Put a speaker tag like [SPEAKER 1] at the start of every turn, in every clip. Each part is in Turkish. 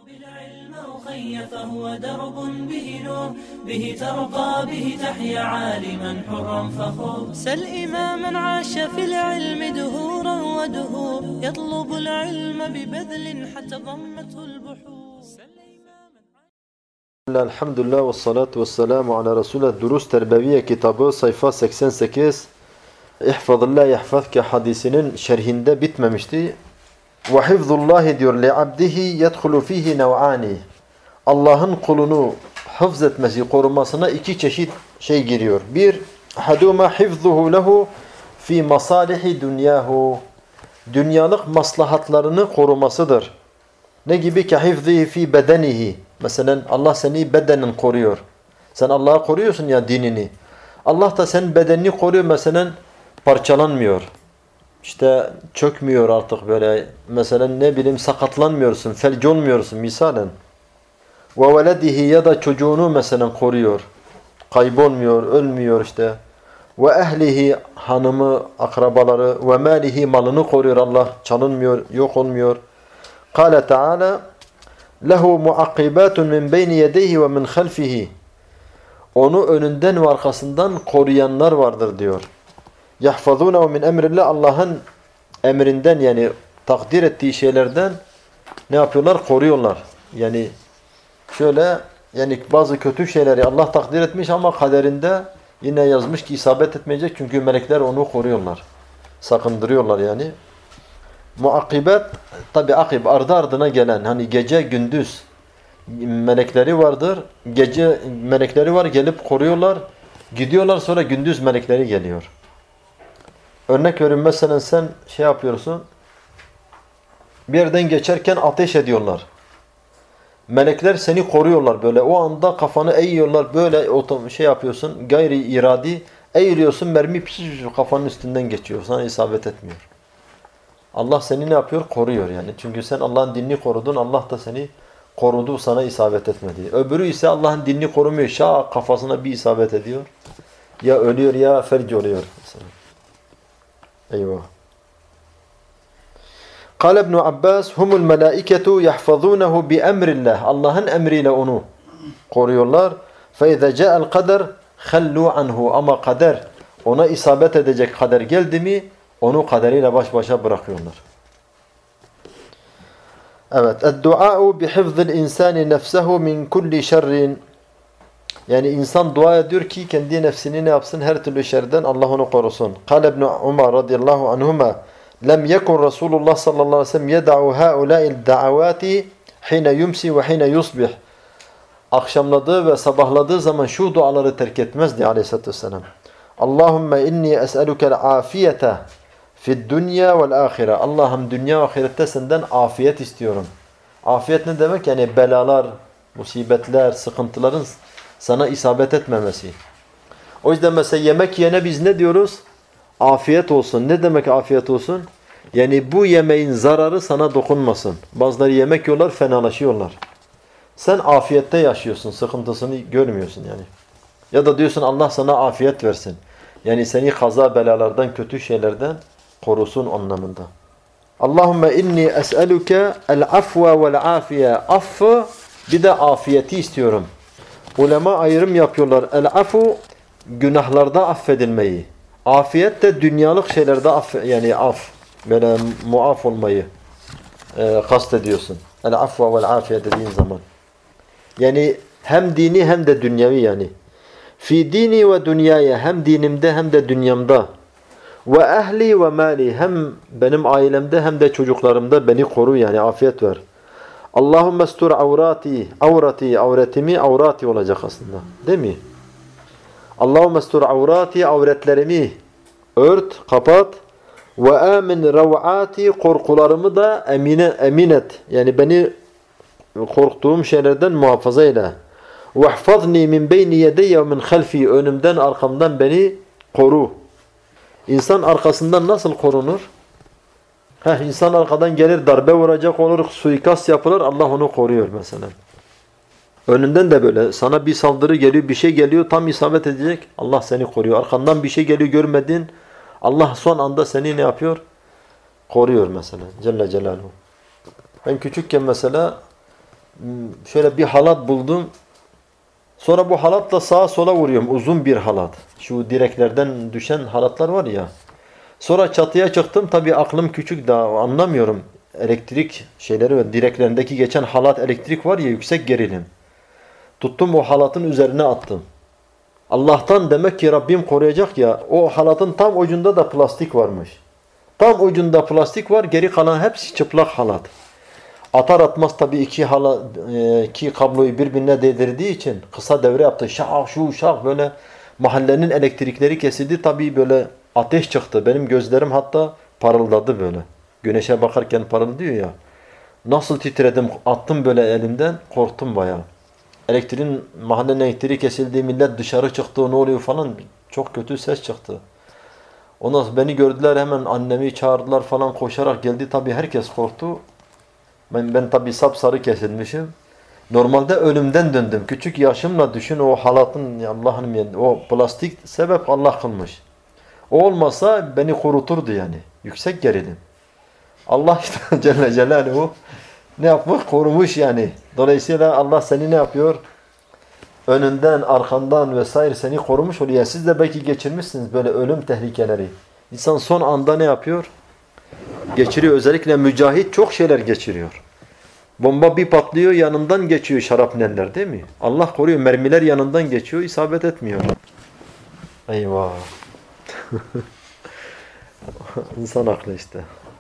[SPEAKER 1] بالعلم أخي فهو درب به نور به ترقى به تحيا عالما حرا فخور سل إماما عاش في العلم دهورا ودهور يطلب العلم ببذل حتى ضمته البحور
[SPEAKER 2] Elhamdülillah ve salatu ve selamu ala Resulullah. Durus Terbeviye kitabı sayfa 88 İhfazillah yahfazke hadisinin şerhinde bitmemişti. Ve hifzullahi diyor li abdihi yedhulu fihi nev'ani. Allah'ın kulunu hıfz etmesi, korumasına iki çeşit şey giriyor. Bir, haduma hifzuhu lehu fi masalihi dünyahu. Dünyalık maslahatlarını korumasıdır. Ne gibi ki hifzihi fi bedenihi. Mesela Allah seni bedenin koruyor. Sen Allah'ı koruyorsun ya dinini. Allah da senin bedenini koruyor mesela parçalanmıyor. İşte çökmüyor artık böyle. Mesela ne bileyim sakatlanmıyorsun, felç olmuyorsun misalen. Ve veledihi ya da çocuğunu mesela koruyor. Kaybolmuyor, ölmüyor işte. Ve ehlihi hanımı, akrabaları ve malihi malını koruyor Allah. Çalınmıyor, yok olmuyor. Kâle Teala lehu muakkibatun min beyni yedeyhi ve min halfihi. Onu önünden ve arkasından koruyanlar vardır diyor. Yahfazunehu min emrillah. Allah'ın emrinden yani takdir ettiği şeylerden ne yapıyorlar? Koruyorlar. Yani şöyle yani bazı kötü şeyleri Allah takdir etmiş ama kaderinde yine yazmış ki isabet etmeyecek çünkü melekler onu koruyorlar. Sakındırıyorlar yani. Muakkibat tabi akib ardı ardına gelen hani gece gündüz melekleri vardır. Gece melekleri var gelip koruyorlar. Gidiyorlar sonra gündüz melekleri geliyor. Örnek veriyorum mesela sen şey yapıyorsun. Bir yerden geçerken ateş ediyorlar. Melekler seni koruyorlar böyle. O anda kafanı eğiyorlar böyle şey yapıyorsun. Gayri iradi eğiliyorsun mermi kafanın üstünden geçiyor. Sana isabet etmiyor. Allah seni ne yapıyor? Koruyor yani. Çünkü sen Allah'ın dinini korudun. Allah da seni korudu. Sana isabet etmedi. Öbürü ise Allah'ın dinini korumuyor. Şah kafasına bir isabet ediyor. Ya ölüyor ya felç oluyor. Mesela. Eyvah. Kâle İbn Abbas humul melâiketu yahfazûnehu bi emrillah. Allah'ın emriyle onu koruyorlar. فَاِذَا جَاءَ الْقَدَرْ خَلُّوا عَنْهُ. Ama kader ona isabet edecek kader geldi mi onu kaderiyle baş başa bırakıyorlar. Evet. اَدْدُعَاءُ بِحِفْظِ الْاِنْسَانِ نَفْسَهُ مِنْ كُلِّ شَرٍ. Yani insan dua ediyor ki kendi nefsini ne yapsın? Her türlü şerden Allah onu korusun. قال ابن عمر radıyallahu anhuma lem yekun Resulullah sallallahu aleyhi ve sellem yed'u haula'il da'avati hine yumsi ve hine yusbih. Akşamladığı ve sabahladığı zaman şu duaları terk etmezdi aleyhissalatü vesselam. Allahümme inni es'elukel afiyete fid dünya vel ahire. Allah'ım dünya ve ahirette senden afiyet istiyorum. Afiyet ne demek? Yani belalar, musibetler, sıkıntıların sana isabet etmemesi. O yüzden mesela yemek yiyene biz ne diyoruz? Afiyet olsun. Ne demek afiyet olsun? Yani bu yemeğin zararı sana dokunmasın. Bazıları yemek yiyorlar, fenalaşıyorlar. Sen afiyette yaşıyorsun, sıkıntısını görmüyorsun yani. Ya da diyorsun Allah sana afiyet versin. Yani seni kaza belalardan, kötü şeylerden korusun anlamında. Allahümme inni es'eluke el-afve vel-afiye. Affı bir de afiyeti istiyorum. Ulema ayrım yapıyorlar. El-afu günahlarda affedilmeyi. Afiyet de dünyalık şeylerde yani böyle muaf olmayı kastediyorsun. El-afve vel-afiye dediğin zaman. Yani hem dini hem de dünyavi yani. Fi dini ve dünyaya hem dinimde hem de dünyamda. Ve ehli ve mali hem benim ailemde hem de çocuklarımda beni koru yani afiyet ver. Allahümme stur avretimi avrati olacak aslında. Değil mi? Allahümme stur avretlerimi ört, kapat. Ve amin rav'ati korkularımı da emin et. Yani beni korktuğum şeylerden muhafaza eyle. Vehfazni min beyni yedeyye ve min halfi. Önümden arkamdan beni koru. İnsan arkasından nasıl korunur? İnsan arkadan gelir darbe vuracak olur, suikast yapılır, Allah onu koruyor mesela. Önünden de böyle sana bir saldırı geliyor, bir şey geliyor, tam isabet edecek, Allah seni koruyor. Arkandan bir şey geliyor görmedin, Allah son anda seni ne yapıyor? Koruyor mesela. Celle Celaluhu. Ben küçükken mesela Şöyle bir halat buldum. Sonra bu halatla sağa sola vuruyorum. Uzun bir halat. Şu direklerden düşen halatlar var ya. Sonra çatıya çıktım. Tabii aklım küçük, daha anlamıyorum. Elektrik şeyleri ve direklerindeki geçen halat, elektrik var ya, yüksek gerilim. Tuttum o halatın üzerine attım. Allah'tan demek ki Rabbim koruyacak ya, o halatın tam ucunda da plastik varmış. Tam ucunda plastik var, geri kalan hepsi çıplak halat. Atar atmaz tabii iki kabloyu birbirine değdirdiği için kısa devre yaptı. Şak şu şak, böyle mahallenin elektrikleri kesildi. Tabii böyle ateş çıktı. Benim gözlerim hatta parıldadı böyle. Güneşe bakarken parıldıyor ya. Nasıl titredim, attım böyle elimden, korktum bayağı. Mahallenin elektriği kesildi, millet dışarı çıktı, ne oluyor falan, çok kötü ses çıktı. Ondan sonra beni gördüler, hemen annemi çağırdılar falan, koşarak geldi, tabii herkes korktu. Ben tabii sapsarı kesilmişim. Normalde ölümden döndüm. Küçük yaşımla düşün, o halatın, Allah'ım yani, o plastik sebep Allah kılmış. O olmasa beni kuruturdu yani. Yüksek gerilim. Allah işte Celle Celaluhu ne yapmış? Korumuş yani. Dolayısıyla Allah seni ne yapıyor? Önünden, arkandan vesaire seni korumuş oluyor. Siz de belki geçirmişsiniz böyle ölüm tehlikeleri. İnsan son anda ne yapıyor? Geçiriyor. Özellikle mücahit çok şeyler geçiriyor. Bomba bir patlıyor, yanından geçiyor şarapneller, değil mi? Allah koruyor. Mermiler yanından geçiyor, isabet etmiyor. Eyvah. İnsan aklı işte.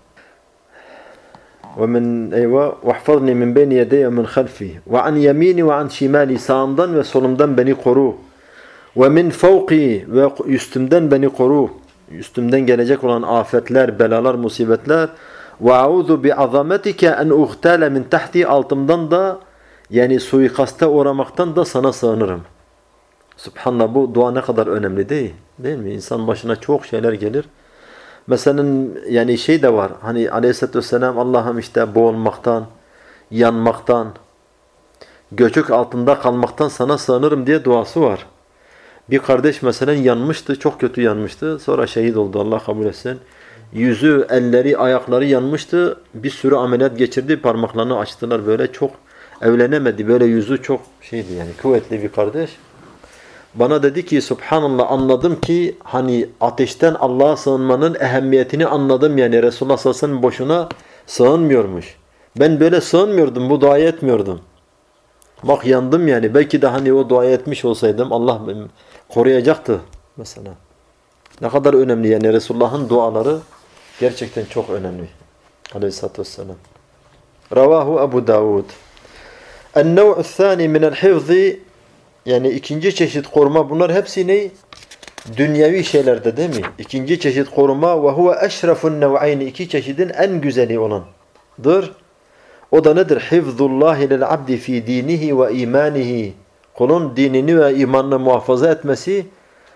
[SPEAKER 2] وَمِنْ اَيْوَا وَحْفَظْنِي مِنْ بَيْنِ يَدَيَ وَمِنْ خَلْفِي وَعَنْ يَم۪ينِ وَعَنْ شِمَالِ Sağımdan ve solumdan beni koru. وَمِنْ فَوْقِي Ve üstümden beni koru. Üstümden gelecek olan afetler, belalar, musibetler. وَاَعُوذُ بِعَظَمَتِكَ اَنْ اُغْتَالَ مِنْ تَحْتِي Altımdan da, yani suikaste uğramaktan da sana sığınırım. Subhanallah, bu dua ne kadar önemli değil mi? İnsan başına çok şeyler gelir. Mesela yani şey de var. Hani Aleyhisselatü Vesselam, Allah'ım işte boğulmaktan, yanmaktan, göçük altında kalmaktan sana sığınırım diye duası var. Bir kardeş mesela yanmıştı, çok kötü yanmıştı. Sonra şehit oldu, Allah kabul etsin. Yüzü, elleri, ayakları yanmıştı. Bir sürü ameliyat geçirdi, parmaklarını açtılar böyle, çok evlenemedi. Böyle yüzü çok şeydi yani, kuvvetli bir kardeş. Bana dedi ki Subhanallah, anladım ki hani ateşten Allah'a sığınmanın ehemmiyetini anladım yani. Resulullah sallallahu aleyhi ve sellem boşuna sığınmıyormuş. Ben böyle sığınmıyordum, bu duayı etmiyordum. Bak yandım yani. Belki de hani o duayı etmiş olsaydım Allah beni koruyacaktı mesela. Ne kadar önemli yani, Resulullah'ın duaları gerçekten çok önemli. Aleyhisselatü vesselam. Ravahu Ebu Davud. En-nev'u thani minel hifzi, yani ikinci çeşit koruma, bunlar hepsi ne? Dünyevi şeylerde, değil mi? İkinci çeşit koruma ve huve eşrefun nev'ayni, iki çeşidin en güzeli olandır. O da nedir? Hifzullahi lil abdi fi dinihi ve imanihi. Kulun dinini ve imanını muhafaza etmesi,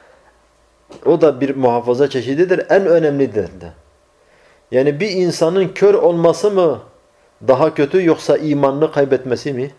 [SPEAKER 2] o da bir muhafaza çeşididir. En önemlidir de. Yani bir insanın kör olması mı daha kötü, yoksa imanını kaybetmesi mi?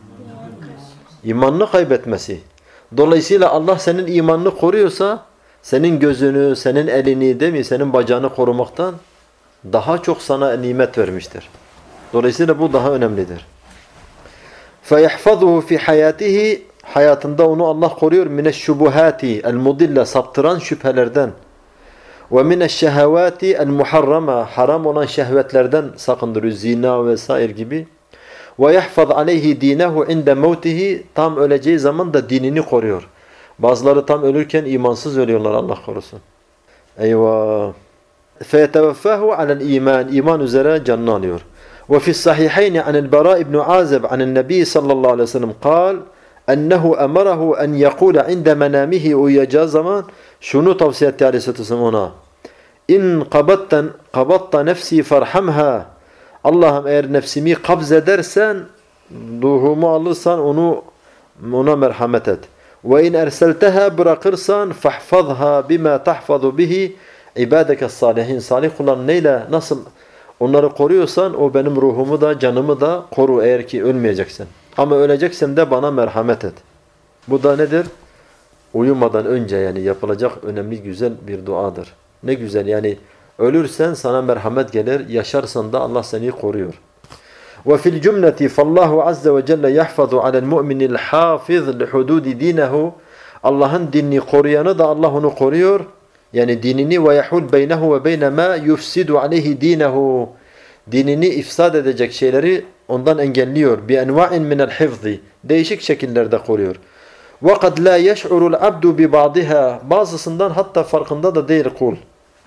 [SPEAKER 2] İmanını kaybetmesi. Dolayısıyla Allah senin imanını koruyorsa, senin gözünü, senin elini, değil mi, senin bacağını korumaktan daha çok sana nimet vermiştir. Dolayısıyla bu daha önemlidir. فَيَحْفَظُهُ فِي حَيَاتِهِ Hayatında onu Allah koruyor. مِنَ الشُّبُهَاتِ الْمُضِلَّ Saptıran şüphelerden. وَمِنَ الشَّهَوَاتِ الْمُحَرَّمَ Haram olan şehvetlerden sakındırıyor. Zina vesaire gibi. وَيَحْفَظْ عَلَيْهِ دِينَهُ عِنْدَ مَوْتِهِ Tam öleceği zaman da dinini koruyor. Bazıları tam ölürken imansız ölüyorlar, Allah korusun. Eyvah. فَيَتَوَفَّاهُ عَلَى الْا۪يمَانِ İman üzere canını alıyor. وفي الصحيحين عن البراء بن عازب عن النبي صلى الله عليه وسلم قال أنه أمره أن يقول عند منامه uyuyacağı zaman şunu tavsiye etti Aleyhisselatü Vesselam ona. İn qabatta nefsi farhamha. Allah'ım eğer nefsimi kabz edersen, ruhumu alırsan ona merhamet et. Ve in erselteha bırakırsan fahfazha bima tahfazu bihi ibadeke salihin. Salih kulların neyle, nasıl onları koruyorsan, o benim ruhumu da canımı da koru eğer ki ölmeyeceksin. Ama öleceksen de bana merhamet et. Bu da nedir? Uyumadan önce yani yapılacak önemli, güzel bir duadır. Ne güzel yani, ölürsen sana merhamet gelir, yaşarsan da Allah seni koruyor. وفي الجملة فالله عز وجل يحفظ على المؤمن الحافظ لحدود دينه Allah'ın dinini koruyanı da Allah onu koruyor. Yani dinini ve yahul beynehu ve beyne ma yufsidu aleyhi dinehu. Dinini ifsad edecek şeyleri ondan engelliyor. Bi enva'in minel hifzi. Değişik şekillerde koruyor. Ve kad la yeş'urul abdu bi ba'diha. Bazısından hatta farkında da değil kul.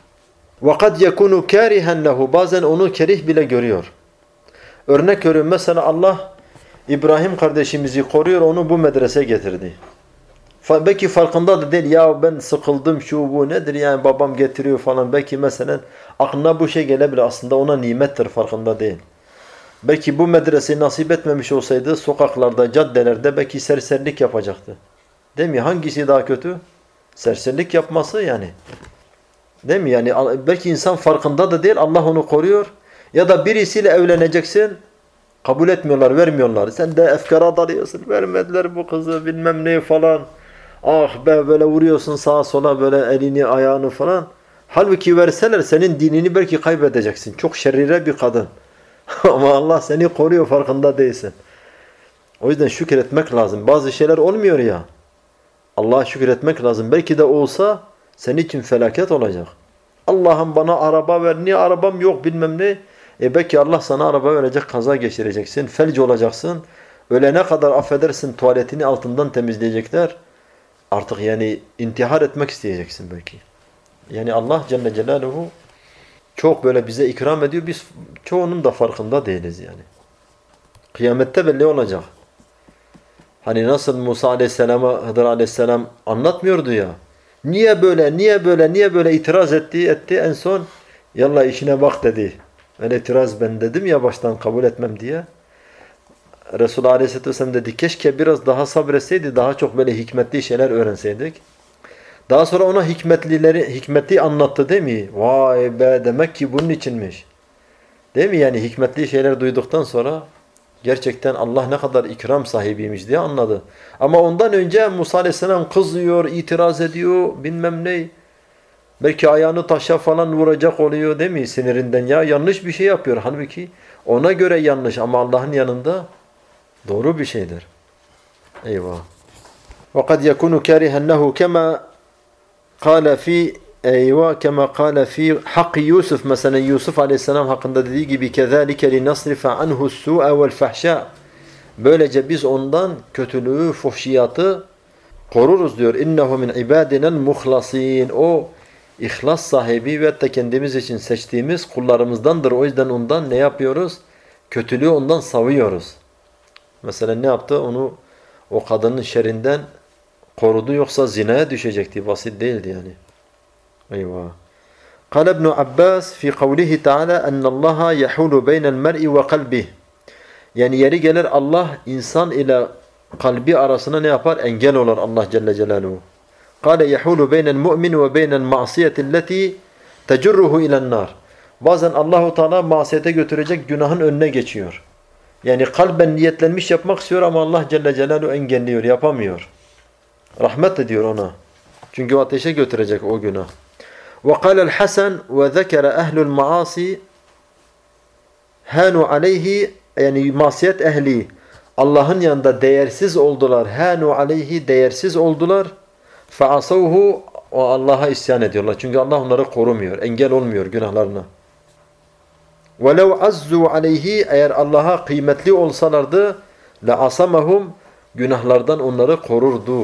[SPEAKER 2] Ve kad yekunu karihan lehu. Bazen onu kerih bile görüyor. Örnek veriyorum, mesela Allah İbrahim kardeşimizi koruyor, onu bu medrese getirdi. Belki farkında da değil, ya ben sıkıldım, şu bu nedir yani, babam getiriyor falan. Belki mesela aklına bu şey gelebilir, aslında ona nimettir, farkında değil. Belki bu medreseyi nasip etmemiş olsaydı sokaklarda, caddelerde belki serserilik yapacaktı. Değil mi? Hangisi daha kötü? Serserilik yapması yani. Değil mi? Yani belki insan farkında da değil, Allah onu koruyor. Ya da birisiyle evleneceksin, kabul etmiyorlar, vermiyorlar. Sen de efkara dalıyorsun, vermediler bu kızı bilmem ne falan. Ah be, böyle vuruyorsun sağa sola, böyle elini ayağını falan. Halbuki verseler senin dinini belki kaybedeceksin. Çok şerire bir kadın. Ama Allah seni koruyor, farkında değilsin. O yüzden şükretmek lazım. Bazı şeyler olmuyor ya. Allah'a şükretmek lazım. Belki de olsa senin için felaket olacak. Allah'ım bana araba ver. Niye arabam yok bilmem ne. Belki Allah sana araba verecek, kaza geçireceksin. Felç olacaksın. Ölene kadar affedersin, tuvaletini altından temizleyecekler. Artık yani intihar etmek isteyeceksin belki. Yani Allah Celle Celaluhu çok böyle bize ikram ediyor. Biz çoğunun da farkında değiliz yani. Kıyamette belli olacak. Hani nasıl Musa Aleyhisselam'a Hıdır Aleyhisselam anlatmıyordu ya. Niye böyle, niye böyle, niye böyle itiraz etti. En son yallah işine bak dedi. Ben itiraz ben dedim ya baştan, kabul etmem diye. Resulullah Aleyhisselatü Vesselam dedi keşke biraz daha sabretseydi, daha çok böyle hikmetli şeyler öğrenseydik. Daha sonra ona hikmetli anlattı değil mi? Vay be, demek ki bunun içinmiş. Değil mi? Yani hikmetli şeyler duyduktan sonra gerçekten Allah ne kadar ikram sahibiymiş diye anladı. Ama ondan önce Musa Aleyhisselam kızıyor, itiraz ediyor, bilmem ne. Belki ayağını taşa falan vuracak oluyor değil mi? Sinirinden, ya yanlış bir şey yapıyor. Halbuki ona göre yanlış ama Allah'ın yanında doğru bir şeydir. Eyvah. وَقَدْ يَكُنُ كَارِهًا لَهُ كَمَا قَالَ فِي كَمَا قَالَ فِي حَقِّ Yusuf. Mesela Yusuf Aleyhisselam hakkında dediği gibi كَذَٰلِكَ لِنَصْرِفَ عَنْهُ السُّوءَ وَالْفَحْشَاءَ. Böylece biz ondan kötülüğü, fuhşiyatı koruruz diyor. اِنَّهُ مِنْ عِبَادِنَا الْمُخْلَصِينَ. O ihlas sahibi ve hatta kendimiz için seçtiğimiz kullarımızdandır. O yüzden ondan ne yapıyoruz? Kötülüğü ondan savuyoruz. Mesela ne yaptı? Onu o kadının şerrinden korudu, yoksa zinaya düşecekti. Basit değildi yani. Eyvah. قال ابن عباس في قوله تعالى أن الله يحول بين المرء وقلبه. Yani yeri gelir Allah insan ile kalbi arasına ne yapar? Engel olur Allah Celle Celaluhu. قال يحول بين المؤمن وبين المعصية التي تجره إلى النار. Bazen Allahu Teala masiyete götürecek günahın önüne geçiyor. Yani kalben niyetlenmiş yapmak istiyor ama Allah Celle Celaluhu engelliyor, yapamıyor. Rahmet ediyor ona. Çünkü o ateşe götürecek o günah. وقال الحسن وذكر أهل المعاصي هانوا عليه. Yani masiyet ehli Allah'ın yanında değersiz oldular. Hanu aleyhi, değersiz oldular. Fa'asavhu, o Allah'a isyan ediyorlar. Çünkü Allah onları korumuyor, engel olmuyor günahlarına. وَلَوْ عَزُّوا عَلَيْهِ. Eğer Allah'a kıymetli olsalardı لَعَصَمَهُمْ. Günahlardan onları korurdu.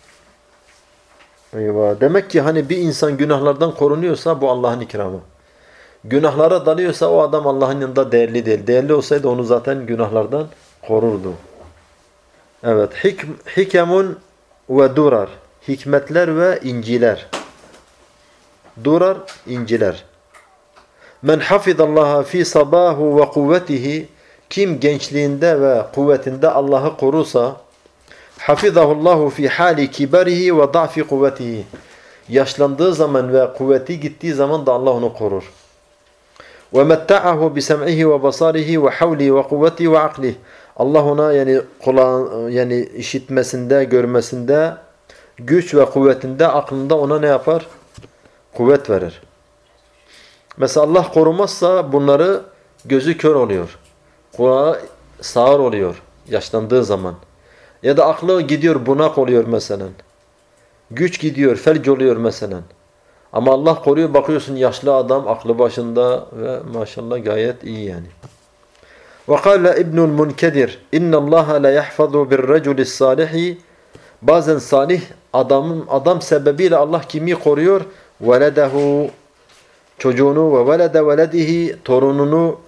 [SPEAKER 2] Eyvah. Demek ki hani bir insan günahlardan korunuyorsa bu Allah'ın ikramı. Günahlara dalıyorsa o adam Allah'ın yanında değerli değil. Değerli olsaydı onu zaten günahlardan korurdu. Evet. Hikemun ve durar. Hikmetler ve inciler. Durar, inciler. Men hafizallaha fi sabahu ve kuvvetihi. Kim gençliğinde ve kuvvetinde Allah'ı korursa hafizahullahu fi hali kibarihi ve da'fi kuvvetihi. Yaşlandığı zaman ve kuvveti gittiği zaman da Allah onu korur. Ve metta'ahu bi sem'ihi ve basarihi ve havli ve kuvveti ve akli. Allah ona yani işitmesinde, görmesinde, güç ve kuvvetinde, aklında ona ne yapar? Kuvvet verir. Mesela Allah korumazsa bunları gözü kör oluyor. kulağı sağır oluyor yaşlandığı zaman. Ya da aklı gidiyor, bunak oluyor mesela. Güç gidiyor, felç oluyor mesela. Ama Allah koruyor, bakıyorsun yaşlı adam aklı başında ve maşallah gayet iyi yani. وقال ابن المنكدر إن الله لا يحفظ بالرجل الصالح bazen salih adam sebebiyle Allah kimi koruyor? Veledehu çocuğunu ve velede veledihi torununu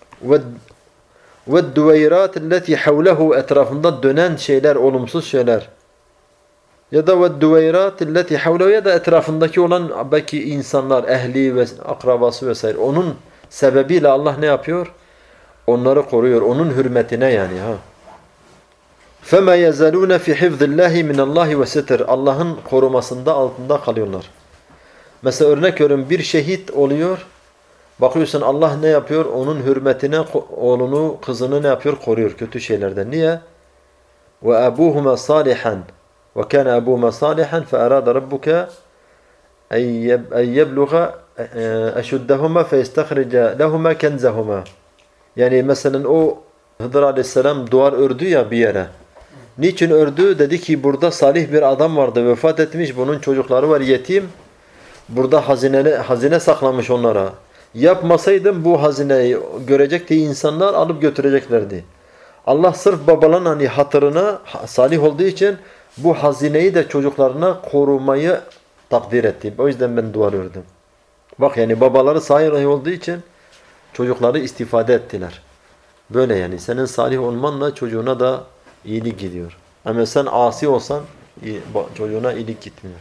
[SPEAKER 2] ve düveyrat elleti havlehu etrafında dönen şeyler, olumsuz şeyler. Ya da ve düveyrat elleti havlehu ya da etrafındaki olan belki insanlar, ehli ve akrabası vesaire. Onun sebebiyle Allah ne yapıyor? Onları koruyor. Onun hürmetine yani ha. فَمَا يَزَلُونَ فِي حِفْظِ اللّٰهِ مِنَ اللّٰهِ وَسِتِرٍ Allah'ın korumasında, altında kalıyorlar. Mesela örnek veriyorum, bir şehit oluyor. Bakıyorsun Allah ne yapıyor? Onun hürmetine oğlunu, kızını ne yapıyor? Koruyor kötü şeylerden. Niye? وَأَبُوهُمَا صَالِحًا وَكَانَ أَبُوهُمَا صَالِحًا فَأَرَادَ رَبُّكَ اَنْ يَبْلُغَ اَشُدَّهُمَا فَيَسْتَخْرِجَ لَهُمَا كَنْزَهُمَا Yani mesela o Hıdır Aleyhisselam duvar ördü ya bir yere. Niçin ördü? Dedi ki burada salih bir adam vardı, vefat etmiş, bunun çocukları var yetim. Burada hazine saklamış onlara. Yapmasaydım bu hazineyi görecekti insanlar, alıp götüreceklerdi. Allah sırf babaların hani hatırına salih olduğu için bu hazineyi de çocuklarına korumayı takdir etti. O yüzden ben duvar ördüm. Bak yani babaları salih olduğu için çocukları istifade ettiler. Böyle yani senin salih olmanla çocuğuna da iyilik gidiyor. Ama sen asi olsan çocuğuna iyilik gitmiyor.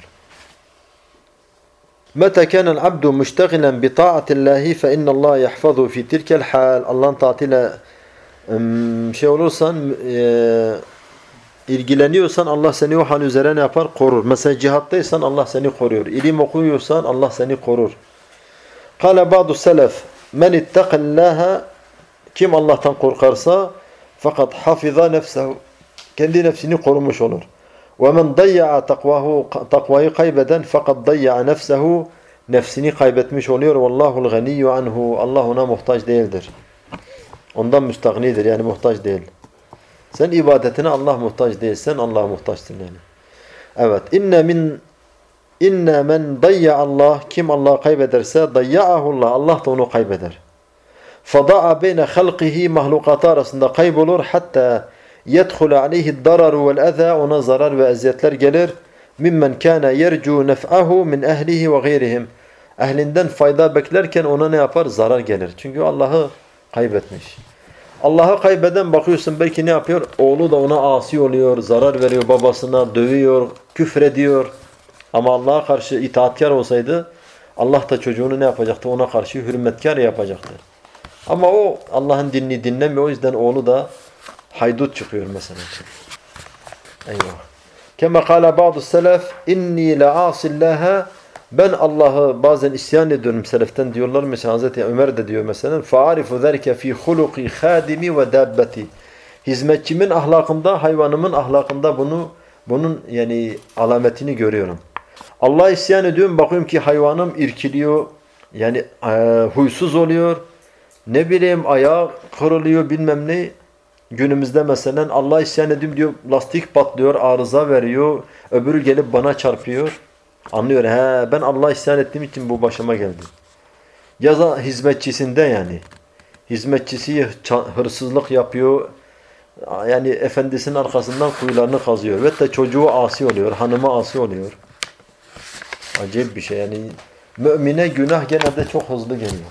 [SPEAKER 2] متى كان العبد مشتغلا بطاعة الله فإن الله يحفظه في تلك الحال Allah'ın taatiyle şey olursan ilgileniyorsan Allah seni o hal üzere ne yapar? Korur. Mesela cihattaysan Allah seni koruyor. İlim okuyorsan Allah seni korur. قال بعض السلف من اتقى الله kim Allah'tan korkarsa fakat hafiza nefsehu kendi nefsini korumuş olur. وَمَنْ ضَيَّعَ takvayı kaybeden fakat ضَيَّعَ nefsehu nefsini kaybetmiş oluyor. وَاللّٰهُ الْغَنِيُّ عَنْهُ Allah ona muhtaç değildir. Ondan müstagnidir yani muhtaç değil. Sen ibadetine Allah muhtaç değilsen Allah'a muhtaçsın yani. Evet. İnne men dayya Allah kim Allah'ı kaybederse dayya'ahullah Allah da onu kaybeder. Fada'a beyne halqihi mahlukatı arasında kaybolur hatta yedhulu aleyhi dararu vel eza ona zarar ve eziyetler gelir. Mimmen kana yercu nef'ahu min ehlihi ve gayrihim. Ehlinden fayda beklerken ona ne yapar? Zarar gelir. Çünkü Allah'ı kaybetmiş. Allah'ı kaybeden bakıyorsun belki ne yapıyor? Oğlu da ona asi oluyor, zarar veriyor babasına, dövüyor, küfrediyor. Ama Allah'a karşı itaatkar olsaydı Allah da çocuğunu ne yapacaktı? Ona karşı hürmetkar yapacaktı. Ama o Allah'ın dinini dinlemiyor. O yüzden oğlu da haydut çıkıyor mesela. Eyvah. Kema kâle ba'du selef inni le'asillaha ben Allah'ı bazen isyan ediyorum seleften diyorlar. Mesela Hazreti Ömer de diyor mesela fa'arifu zerke fi huluki khadimi ve dabbeti hizmetçimin ahlakında, hayvanımın ahlakında bunun yani alametini görüyorum. Allah'a isyan ediyorum, bakıyorum ki hayvanım irkiliyor, yani huysuz oluyor, ne bileyim ayağı kırılıyor bilmem ne. Günümüzde mesela Allah'a isyan ediyorum diyor, lastik patlıyor, arıza veriyor, öbürü gelip bana çarpıyor. Anlıyor, ben Allah'a isyan ettiğim için bu başıma geldi. Ya da hizmetçisinde yani. Hizmetçisi hırsızlık yapıyor, yani efendisinin arkasından kuyularını kazıyor. Ve de çocuğu asi oluyor, hanımı asi oluyor. Acayip bir şey yani. Mümine günah genelde çok hızlı geliyor.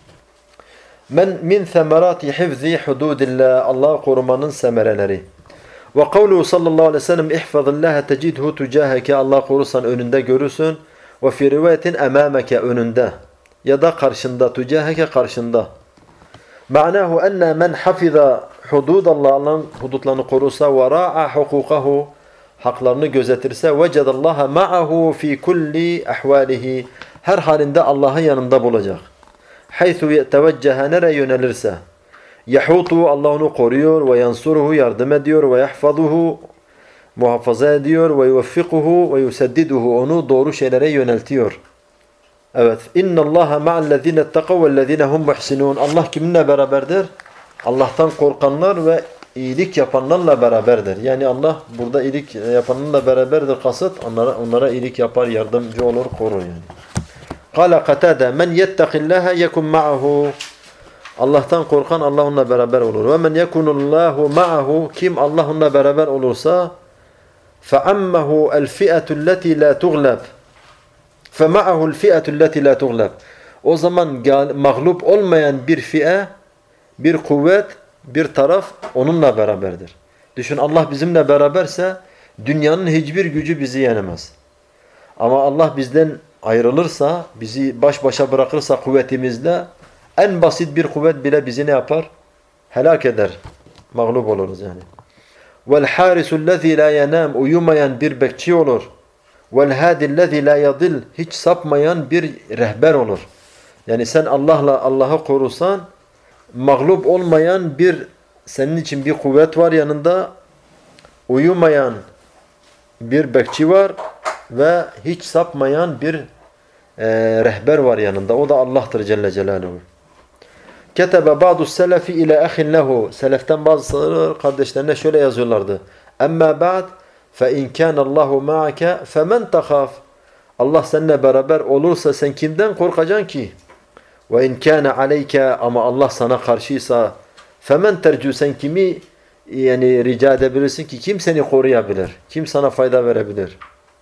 [SPEAKER 2] Min semerati hifzi hududillah Allah'ı korumanın semereleri. Ve kavluhu sallallahu aleyhi ve sellem ihfazillaha tecidhu tücaheke Allah korursan önünde görürsün. Ve fi rivayetin emameke önünde. Ya da karşında. Tücaheke karşında. Ma'nahu enne men hafiza hududallah Allah'ın hudutlarını korursa ve ra'a hukukahu haklarını gözetirse vecedallaha ma'ahu fi kulli ahvalihi her halinde Allah'ın yanında bulacak. Haythu tevecceha nereye yönelirse yahutu Allah onu koruyor ve yansuruhu yardım ediyor ve yahfazuhu muhafaza ediyor ve yuveffikuhu ve yuseddiduhu onu doğru şeylere yöneltiyor. Evet. İnnallaha ma'allezine ittakav vellezine hum muhsinun. Allah kiminle beraberdir? Allah'tan korkanlar ve iyilik yapanlarla beraberdir. Yani Allah burada iyilik yapanlarla beraberdir kasıt. Onlara iyilik yapar, yardımcı olur, korur yani. Kâle Katâde men yetteqillâhe yekun ma'ahu. Allah'tan korkan Allah onunla beraber olur. Ve men yekunullahu ma'ahu. Kim Allah onunla beraber olursa فَعَمَّهُ الْفِئَةُ الَّتِي لَا تُغْلَبْ فَمَعَهُ الْفِئَةُ الَّتِي لَا تُغْلَبْ. O zaman mağlup olmayan bir fi'e, bir kuvvet, bir taraf onunla beraberdir. Düşün, Allah bizimle beraberse dünyanın hiçbir gücü bizi yenemez. Ama Allah bizden ayrılırsa, bizi baş başa bırakırsa kuvvetimizle, en basit bir kuvvet bile bizi ne yapar? Helak eder. Mağlup oluruz yani. وَالْحَارِسُ الَّذ۪ي لَا يَنَامُ. Uyumayan bir bekçi olur. وَالْهَادِ الَّذ۪ي لَا يَضِلُ. Hiç sapmayan bir rehber olur. Yani sen Allah'ı korusan, mağlup olmayan senin için bir kuvvet var yanında, uyumayan bir bekçi var ve hiç sapmayan bir rehber var yanında. O da Allah'tır Celle Celaluhu. Ketebe ba'du selefi ile ahin lehu. Seleften bazıları kardeşlerine şöyle yazıyorlardı. Amma ba'd fe in kana Allahu ma'ake femen takhaf. Allah seninle beraber olursa sen kimden korkacaksın ki? Ve in kana aleyke, ama Allah sana karşıysa femen tercu, sen kimi yani rica edebilirsin ki, kim seni koruyabilir? Kim sana fayda verebilir?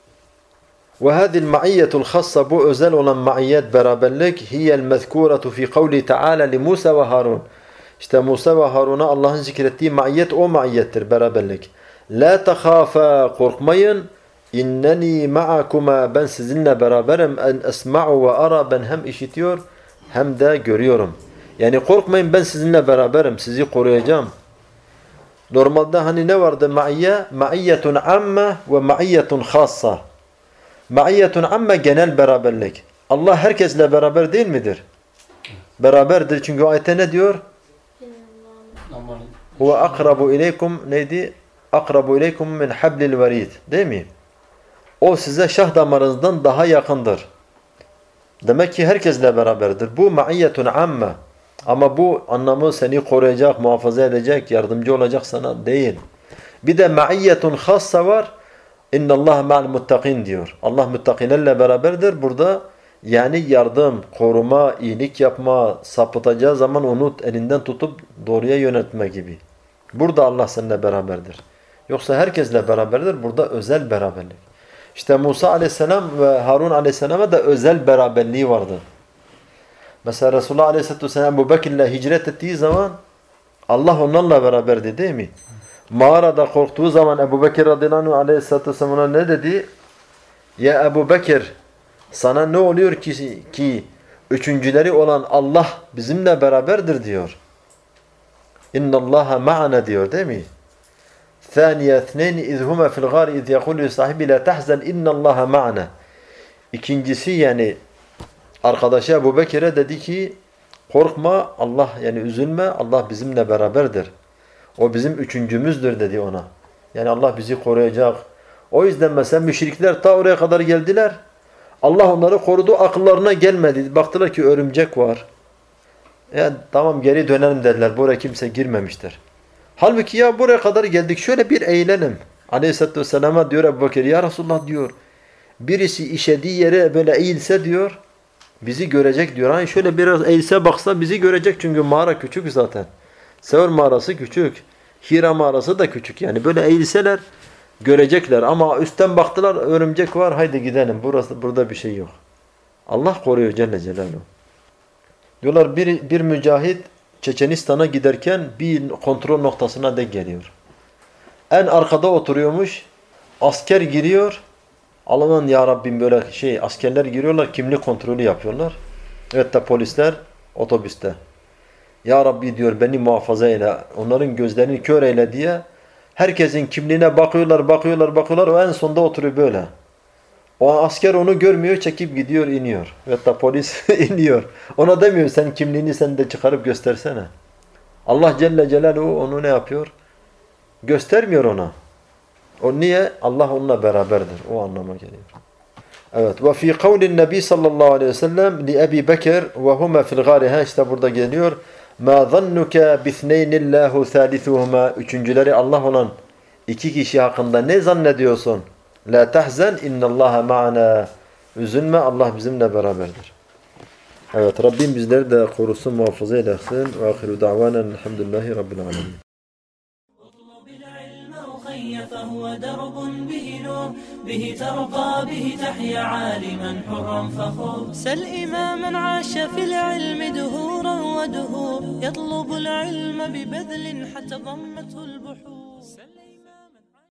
[SPEAKER 2] Ve hadhihi al-ma'iyyetul khassa, bu özel olan ma'iyet, beraberlik, hiyel mezkuratu fi kavli Teala li Musa ve Harun. İşte Musa ve Harun'a Allah'ın zikrettiği ma'iyet o ma'iyettir, beraberlik. La takhafa, korkmayın. İnneni ma'akuma, ben sizinle beraberim. En esma'u ve ara, ben hem işitiyor hem de görüyorum. Yani korkmayın, ben sizinle beraberim, sizi koruyacağım. Normalde hani ne vardı ma'iyye? Ma'iyyetun amme ve ma'iyyetun khassa. Ma'iyyetun amme, genel beraberlik. Allah herkesle beraber değil midir? Beraberdir. Çünkü ayette ne diyor? Huve akrabu ileykum, neydi? Akrabu ileykum min hablil verid. Değil mi? O size şah damarınızdan daha yakındır. Demek ki herkesle beraberdir. Bu ma'iyyetun amme. Ama bu anlamı seni koruyacak, muhafaza edecek, yardımcı olacak sana değil. Bir de ma'iyyetun khassa var. İnna Allah ma'al muttakin diyor. Allah muttakilerle beraberdir. Burada yani yardım, koruma, iyilik yapma, sapıtacağı zaman onu elinden tutup doğruya yöneltme gibi. Burada Allah seninle beraberdir. Yoksa herkesle beraberdir. Burada özel beraberlik. İşte Musa aleyhisselam ve Harun aleyhisselama da özel beraberliği vardı. Mesela Resulullah aleyhisselatü vesselam Ebu Bekir'le hicret ettiği zaman Allah onlarla beraberdi değil mi? Mağarada korktuğu zaman Ebu Bekir radıyallahu anh aleyhisselatü vesselam'a ne dedi? Ya Ebu Bekir, sana ne oluyor ki üçüncüleri olan Allah bizimle beraberdir diyor. İnna Allaha ma'ana diyor değil mi? ثانية اثنين إذ هما في الغار إذ يقول لصاحبه لا تحزن إن الله معنا. İkincisi yani arkadaşı Ebu Bekir'e dedi ki korkma, Allah yani üzülme, Allah bizimle beraberdir. O bizim üçüncümüzdür dedi ona. Yani Allah bizi koruyacak. O yüzden mesela müşrikler ta oraya kadar geldiler. Allah onları korudu, akıllarına gelmedi. Baktılar ki örümcek var. Yani tamam geri dönelim dediler. Buraya kimse girmemiştir. Halbuki ya buraya kadar geldik, şöyle bir eğilelim. Aleyhisselatü Vesselam'a diyor Ebu Bekir, ya Resulullah diyor, birisi işediği yere böyle eğilse diyor, bizi görecek diyor. Hani şöyle biraz eğilse baksa bizi görecek, çünkü mağara küçük zaten. Sevr mağarası küçük. Hira mağarası da küçük. Yani böyle eğilseler görecekler. Ama üstten baktılar, örümcek var, haydi gidelim. Burada bir şey yok. Allah koruyor Celle Celaluhu. Diyorlar bir mücahit Çeçenistan'a giderken bir kontrol noktasına denk geliyor. En arkada oturuyormuş. Asker giriyor. Allah'ın ya Rabbim böyle askerler giriyorlar, kimlik kontrolü yapıyorlar. Evet de polisler otobüste. Ya Rabbi diyor beni muhafaza eyle. Onların gözlerini kör eyle diye herkesin kimliğine bakıyorlar. O en sonda oturuyor böyle. O asker onu görmüyor, çekip gidiyor, iniyor. Evet de polis iniyor. Ona demiyor sen kimliğini sen de çıkarıp göstersene. Allah Celle Celaluhu onu ne yapıyor? Göstermiyor ona. O niye? Allah onunla beraberdir. O anlama geliyor. Evet. Ve fi kavlin Nebi sallallahu aleyhi ve sellem li Ebi Bekir ve huma fil gâri. İşte burada geliyor. مَا ظَنُّكَ بِثْنَيْنِ اللّٰهُ ثَالِثُهُمَا Üçüncüleri Allah olan iki kişi hakkında ne zannediyorsun? لَا تَحْزَنْ اِنَّ اللّٰهَ مَعَنَا Üzülme, Allah bizimle beraberdir. Evet, Rabbim bizleri de korusun, muhafaza eylesin. Ve ahiru da'vanen elhamdülillahi rabbil alemin.
[SPEAKER 1] فهو درب به نور به ترقى به تحيا عالما حرا فخور سل إماما عاش في العلم دهورا ودهور يطلب العلم ببذل حتى ضمته البحور